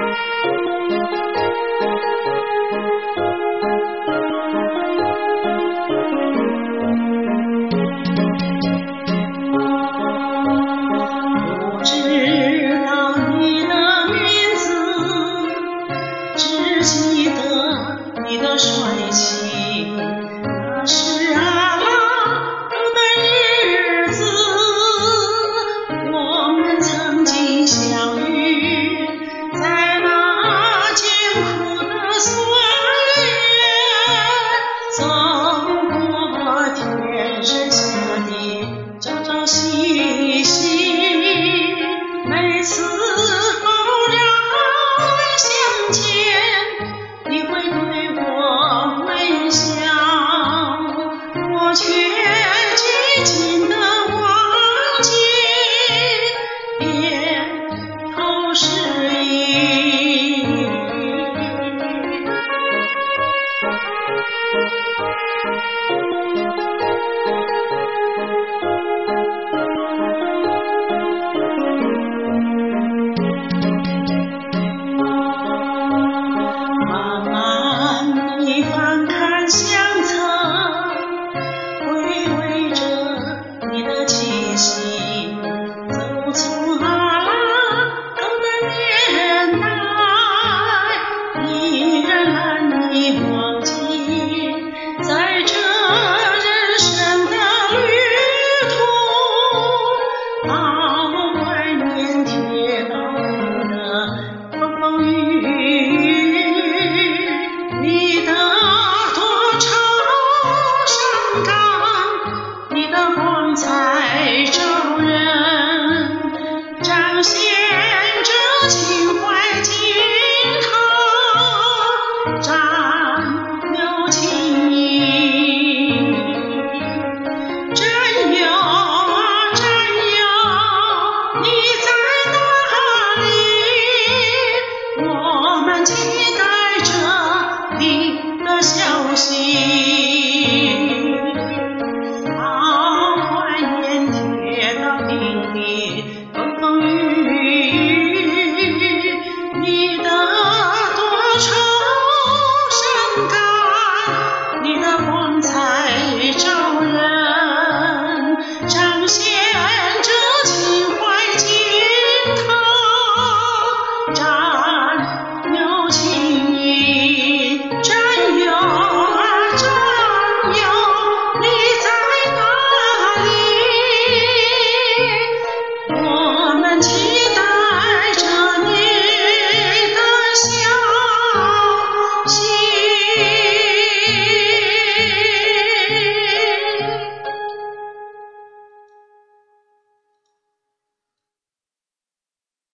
记得你的帅气，那是阿拉伯的日子，我们曾经相遇在那艰苦的岁月，走过天山下的朝朝夕夕，每次偶然相见，你会对我微笑，我却静静地忘记，点头示意。慢慢地翻看相册，回味着你的气息，走出阿拉伯的年代，依然难以忘记，在这人生的旅途，让我怀念铁道路的风风雨雨，你的多愁善感，你的光彩照人，彰显